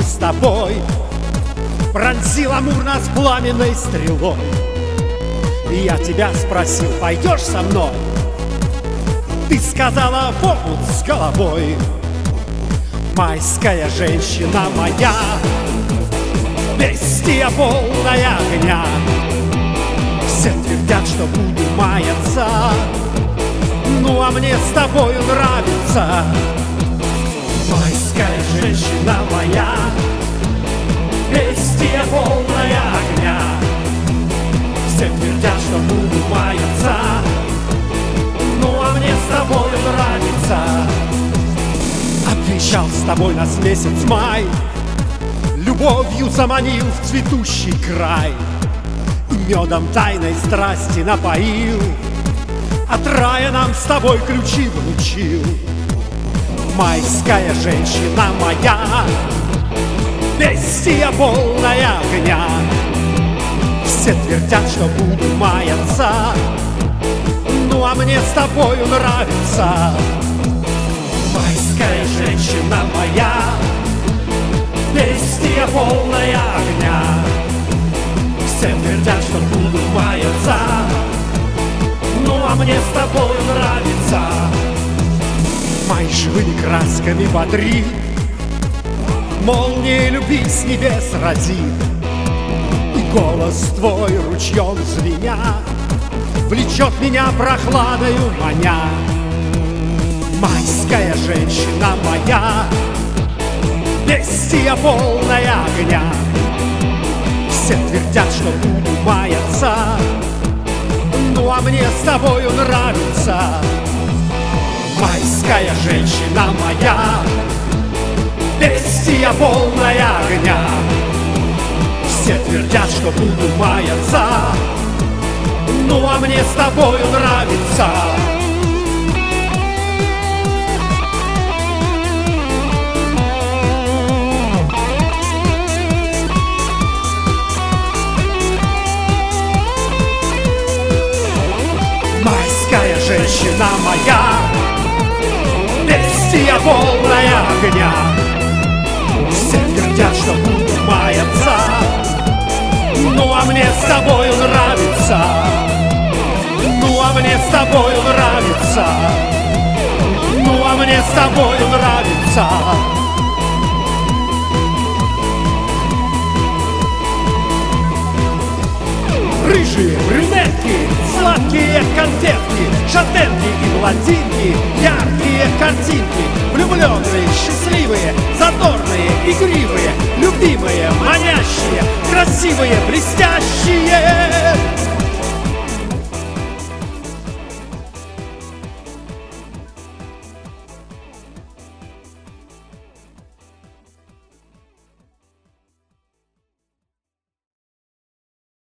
с тобой. Пронзил амур нас пламенной стрелой. И я тебя спросил: пойдешь со мной? Ты сказала: в омут с головой. Майская женщина моя, бестия полная огня. Все твердят, что буду маяться, ну а мне с тобою нравится. Майская женщина моя, бестия полная огня. Все твердят, что буду маяться, ну а мне с тобою нравится. Отвечал с тобой нас месяц май, любовью заманил в цветущий край, и медом тайной страсти напоил, от рая нам с тобой ключи вручил. Майская женщина моя, бестия полная огня. Все твердят, что буду маяться, ну а мне с тобою нравится. Майская женщина моя, бестия полная огня. Все твердят, что буду маяться, ну а мне с тобою нравится. Май живыми красками бодрит, молния любви с небес разит, и голос твой ручьем звеня влечет меня прохладою маня. Майская женщина моя, бестия полная огня. Все твердят, что буду маяться, ну а мне с тобою нравится. Майская женщина моя, бестия полная огня. Все твердят, что буду маяться, ну а мне с тобою нравится. Майская женщина моя, бестия полная огня. Все твердят, что буду маяться, ну а мне с тобою нравится. Ну а мне с тобою нравится. Ну а мне с тобою нравится. Рыжие брюнетки, сладкие конфетки, шатенки и блондинки, яркие картинки, влюбленные, счастливые, задорные, игривые, любимые, манящие, красивые, блестящие.